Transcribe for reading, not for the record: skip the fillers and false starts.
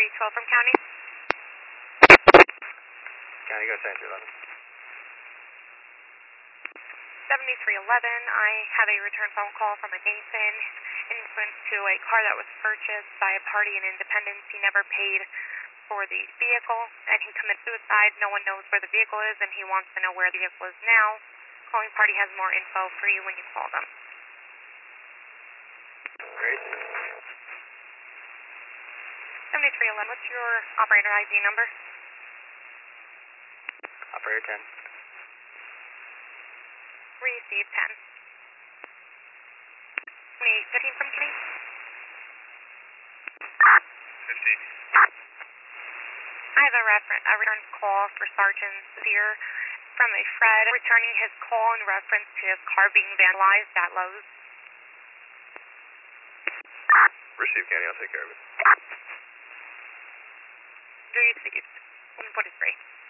312 from County. County, go 7311. 7311, I have a return phone call from a Nathan in reference to a car that was purchased by a party in Independence. He never paid for the vehicle, and he committed suicide. No one knows where the vehicle is, and he wants to know where the vehicle is now. Calling party has more info for you when you call them. Great. 7311, what's your operator ID number? Operator 10. Receive 10. 15 from County. 15. I have a return call for Sergeant Sear from a Fred returning his call in reference to his car being vandalized at Lowe's. Receive, County, I'll take care of it. Received. 143.